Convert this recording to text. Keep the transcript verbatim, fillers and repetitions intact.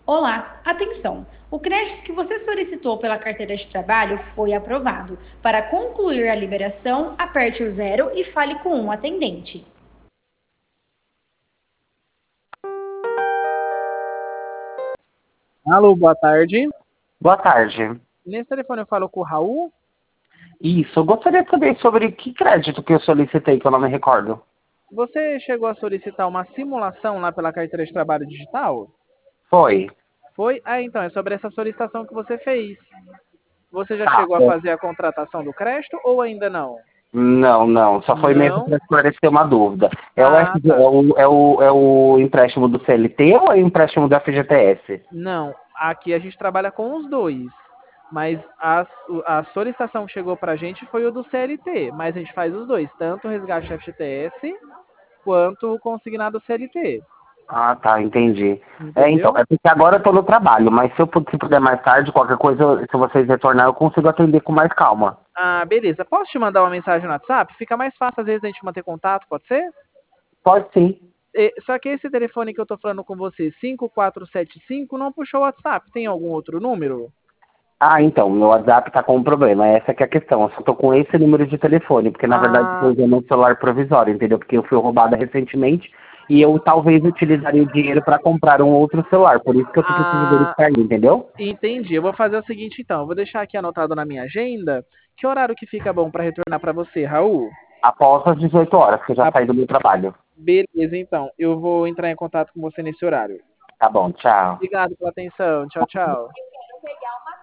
Olá, atenção! O crédito que você solicitou pela carteira de trabalho foi aprovado. Para concluir a liberação, aperte o zero e fale com um atendente. Alô, boa tarde. Boa tarde. Nesse telefone eu falo com o Raul. Isso, eu gostaria de saber sobre que crédito que eu solicitei, que eu não me recordo. Você chegou a solicitar uma simulação lá pela carteira de trabalho digital? Foi. Foi? Ah, então, é sobre essa solicitação que você fez. Você já Tá. chegou a É. fazer a contratação do crédito ou ainda não? Não, não, só foi mesmo Não? para esclarecer uma dúvida. É o, Ah, F G, é, tá. o, é, o, é o empréstimo do C L T ou é o empréstimo do F G T S? Não, aqui a gente trabalha com os dois. Mas a, a solicitação que chegou pra gente foi o do C L T, mas a gente faz os dois, tanto o resgate F G T S quanto o consignado C L T. Ah, tá, entendi. É, então, Entendeu? é porque agora eu tô no trabalho, mas se eu pu- se puder mais tarde, qualquer coisa, se vocês retornar, eu consigo atender com mais calma. Ah, beleza. Posso te mandar uma mensagem no WhatsApp? Fica mais fácil às vezes a gente manter contato, pode ser? Pode sim. E- só que esse telefone que eu tô falando com você, cinco quatro sete cinco, não puxou o WhatsApp. Tem algum outro número? Ah, então, meu WhatsApp tá com um problema, essa que é a questão. Eu só tô com esse número de telefone, porque na verdade eu tô Ah, usando um celular provisório, entendeu? Porque eu fui roubada recentemente e eu talvez utilizaria o dinheiro para comprar um outro celular, por isso que eu tô precisando ah, verificar, entendeu? entendi. Eu vou fazer o seguinte então. Eu vou deixar aqui anotado na minha agenda. Que horário que fica bom pra retornar pra você, Raul? Após as dezoito horas, que eu já Ah, saí do meu trabalho. beleza, então. Eu vou entrar em contato com você nesse horário. Tá bom, tchau. Obrigado pela atenção. Tchau, tchau.